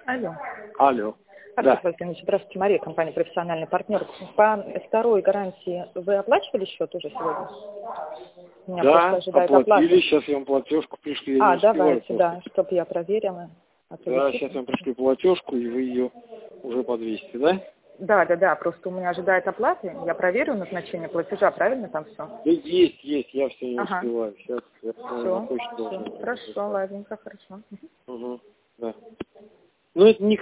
Алло. Алло. Артур Да. Валентинович, здравствуйте, Мария, компания «Профессиональный партнер». По второй гарантии вы оплачивали счет уже сегодня? Меня просто Да, ожидает оплата. оплатили, сейчас я вам платежку пришли, я не успеваю Давайте, просто. да, чтобы я проверила. Да, сейчас я вам пришлю платежку, и вы ее уже подвесите, да? Да, просто у меня ожидает оплаты. Я проверю назначение платежа, правильно там все? Да есть, я все не Ага. успеваю. Сейчас я на почту должен. Хорошо, ладненько, хорошо. Угу, да. Ну, это не